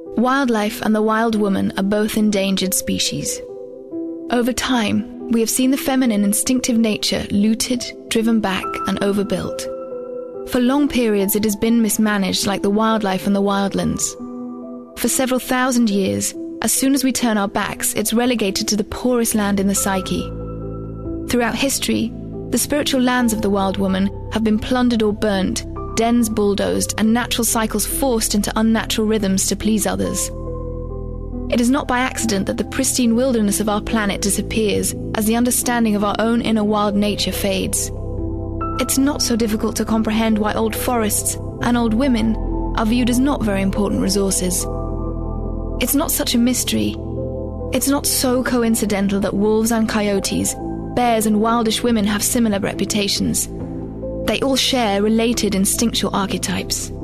Wildlife and the wild woman are both endangered species. Over time, we have seen the feminine instinctive nature looted, driven back, and overbuilt. For long periods it has been mismanaged like the wildlife and the wildlands. For several thousand years, as soon as we turn our backs, it's relegated to the poorest land in the psyche. Throughout history, the spiritual lands of the wild woman have been plundered or burnt, dens bulldozed, and natural cycles forced into unnatural rhythms to please others. It is not by accident that the pristine wilderness of our planet disappears as the understanding of our own inner wild nature fades. It's not so difficult to comprehend why old forests and old women are viewed as not very important resources. It's not such a mystery. It's not so coincidental that wolves and coyotes, bears and wildish women have similar reputations. They all share related instinctual archetypes.